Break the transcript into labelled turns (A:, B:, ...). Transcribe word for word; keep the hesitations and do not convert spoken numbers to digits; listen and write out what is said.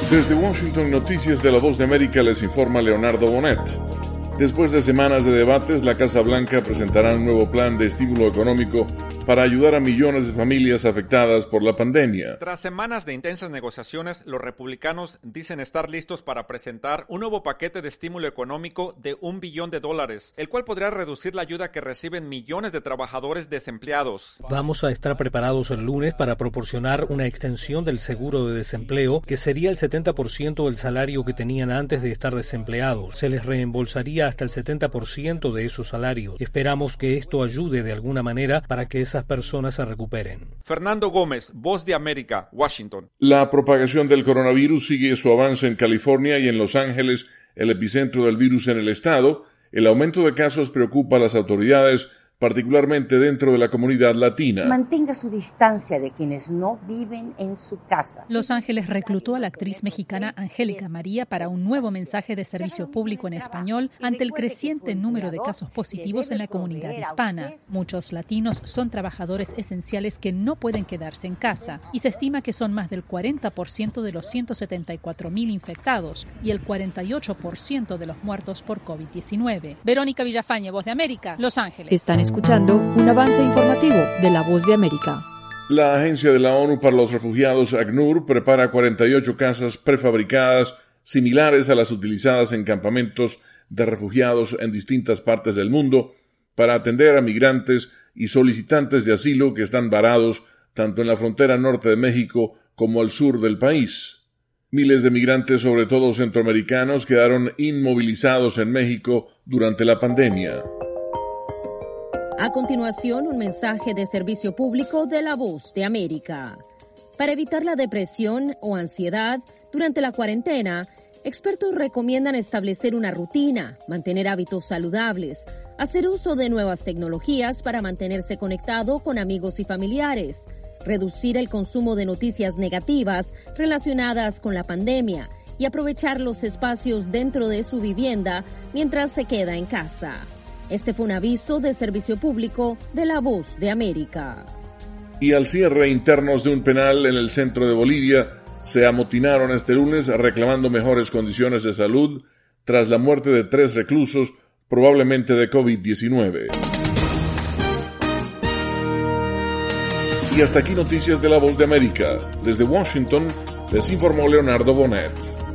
A: Desde Washington, Noticias de la Voz de América, les informa Leonardo Bonet. Después de semanas de debates, la Casa Blanca presentará un nuevo plan de estímulo económico para ayudar a millones de familias afectadas por la pandemia.
B: Tras semanas de intensas negociaciones, los republicanos dicen estar listos para presentar un nuevo paquete de estímulo económico de un billón de dólares, el cual podría reducir la ayuda que reciben millones de trabajadores desempleados.
C: Vamos a estar preparados el lunes para proporcionar una extensión del seguro de desempleo, que sería el setenta por ciento del salario que tenían antes de estar desempleados. Se les reembolsaría hasta el setenta por ciento de esos salarios. Esperamos que esto ayude de alguna manera para que esas personas se recuperen.
B: Fernando Gómez, Voz de América, Washington.
A: La propagación del coronavirus sigue su avance en California y en Los Ángeles, el epicentro del virus en el estado. El aumento de casos preocupa a las autoridades, particularmente dentro de la comunidad latina.
D: Mantenga su distancia de quienes no viven en su casa.
E: Los Ángeles reclutó a la actriz mexicana Angélica María para un nuevo mensaje de servicio público en español ante el creciente número de casos positivos en la comunidad hispana. Muchos latinos son trabajadores esenciales que no pueden quedarse en casa y se estima que son más del cuarenta por ciento de los ciento setenta y cuatro mil infectados y el cuarenta y ocho por ciento de los muertos por covid diecinueve. Verónica Villafañe, Voz de América, Los Ángeles.
F: Están escuchando un avance informativo de La Voz de América.
A: La Agencia de la ONU para los Refugiados, ACNUR, prepara cuarenta y ocho casas prefabricadas similares a las utilizadas en campamentos de refugiados en distintas partes del mundo para atender a migrantes y solicitantes de asilo que están varados tanto en la frontera norte de México como al sur del país. Miles de migrantes, sobre todo centroamericanos, quedaron inmovilizados en México durante la pandemia.
G: A continuación, un mensaje de servicio público de La Voz de América. Para evitar la depresión o ansiedad durante la cuarentena, expertos recomiendan establecer una rutina, mantener hábitos saludables, hacer uso de nuevas tecnologías para mantenerse conectado con amigos y familiares, reducir el consumo de noticias negativas relacionadas con la pandemia y aprovechar los espacios dentro de su vivienda mientras se queda en casa. Este fue un aviso de servicio público de La Voz de América.
A: Y al cierre, internos de un penal en el centro de Bolivia se amotinaron este lunes reclamando mejores condiciones de salud tras la muerte de tres reclusos, probablemente de covid diecinueve. Y hasta aquí Noticias de La Voz de América. Desde Washington, les informó Leonardo Bonet.